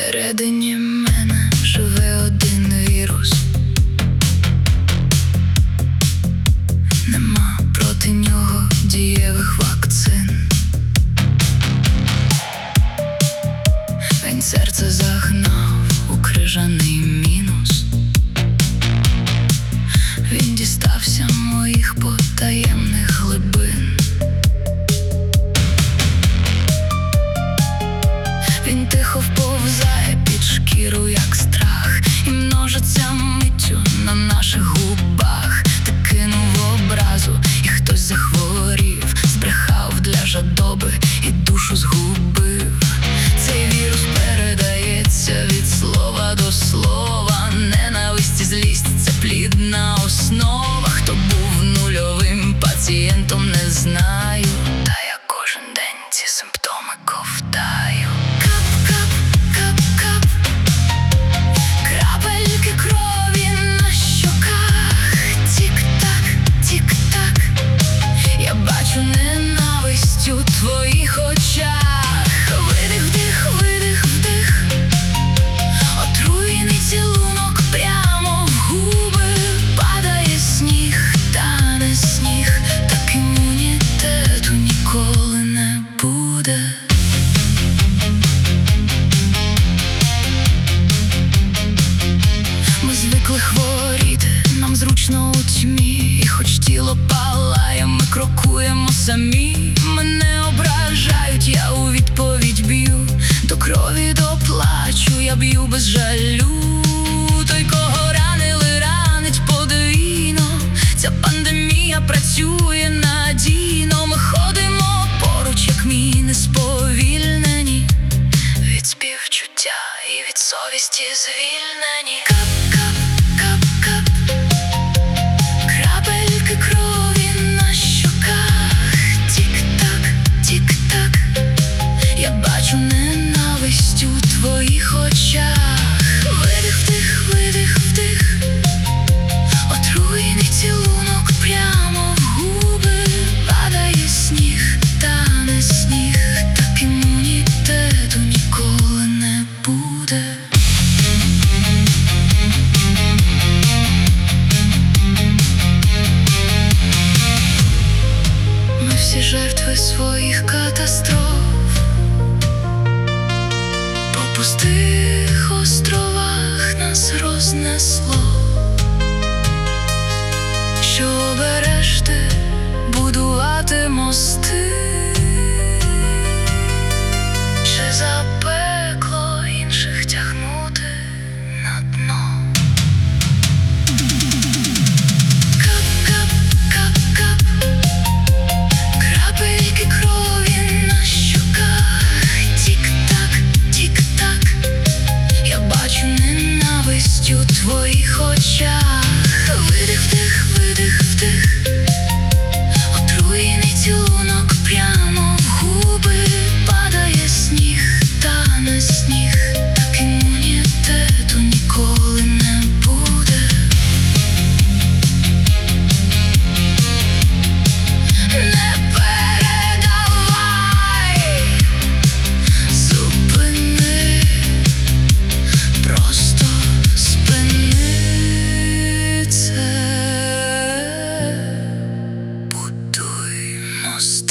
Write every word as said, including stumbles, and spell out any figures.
Всередині мене живе один вірус. Нема проти нього дієвих вакцин. Він серце загнав у крижаний мінус. Він дістався моїх потаємних глибин. Він тихо вповзає під шкіру, як страх, і множиться миттю на наших губах. Ти кинув образу, і хтось захворів, збрехав для жадоби і душу згубив. Цей вірус передається від слова до слова. Ненависть і злість – це плідна основа. Хто був нульовим пацієнтом, не знаю, та я кожен день ці симптоми ковтаю. У твоїх очах видих, вдих, видих, вдих. Отруєний цілунок прямо в губи. Падає сніг, тане сніг. Так імунітету ніколи не буде. Ми звикли хворіти, нам зручно у тьмі. І хоч тіло палає, ми крокуємо самі. Мене ображають, я у відповідь б'ю. До крові, до плачу, я б'ю без жалю. Той, кого ранили, ранить подвійно. Ця пандемія працює надійно. Ми ходимо поруч, як міни сповільнені. Від співчуття і від совісті звільнені. Кап-кап, кап-кап. Крапельки крові на щоках. Тік-так, тік-так. Я бачу ненависть у твоїх очах. Видих, вдих, видих, вдих. Отруєний цілунок прямо в губи. Падає сніг, тане сніг. Так імунітету ніколи не буде. Ми всі жертви своїх катастроф. По пустих островах нас рознесло. Що обереш ти будувати мости? Чи за пекло інших тягнути на дно? Кап-кап, кап-кап. Крапельки крові на щоках. Тік-так, тік-так. Я бачу ненависть у твоїх очах. Видих, вдих, видих, вдих. Отруєний цілунок прямо в губи. Падає сніг, тане сніг. Так імунітету ніколи не буде. Не передавай, зупини, просто спини це. Будуй мост.